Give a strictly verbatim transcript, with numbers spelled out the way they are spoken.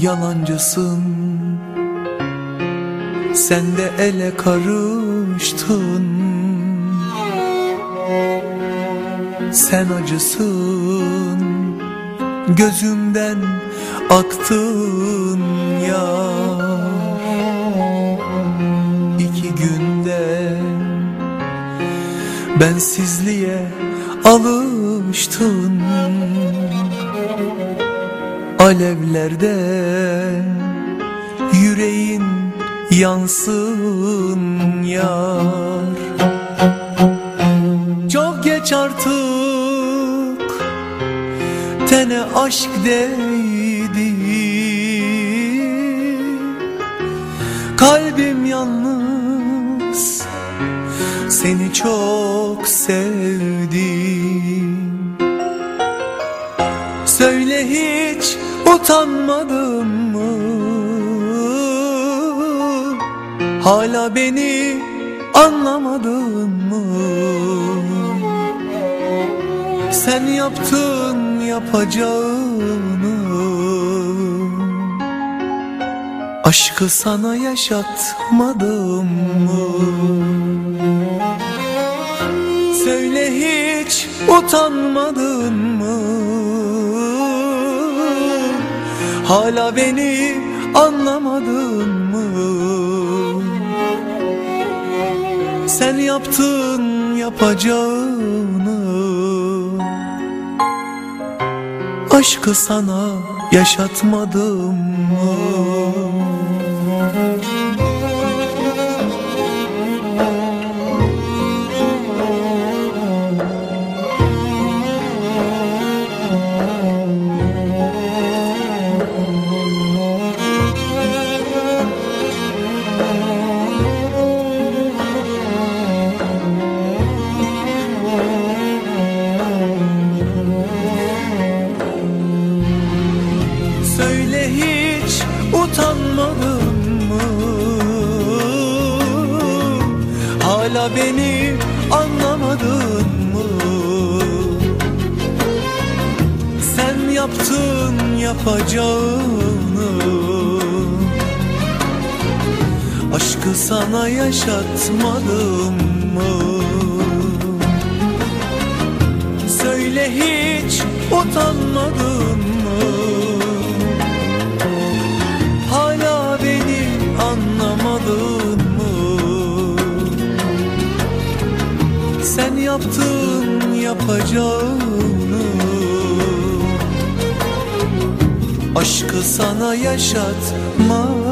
yalancısın. Sen de ele karıştın. Sen acısın, gözümden aktın ya. İki günde bensizliğe alıştın. Alevlerde yüreğin yansın yar. Çok geç artık tene aşk değdi. Kalbim yalnız seni çok sevdi. Söyle hiç utanmadın mı? Hala beni anlamadın mı? Sen yaptın yapacağını. Aşkı sana yaşatmadım mı? Söyle hiç utanmadın mı? Hala beni anlamadın mı? Sen yaptın yapacağını. Aşkı sana yaşatmadım mı? Söyle hiç utanmadın mı? Hala beni anlamadın mı? Sen yaptın yapacağını. Aşkı sana yaşatmadım mı? Söyle hiç utanmadın mı? Hala beni anlamadın mı? Sen yaptın yapacağını. Aşkı sana yaşatma.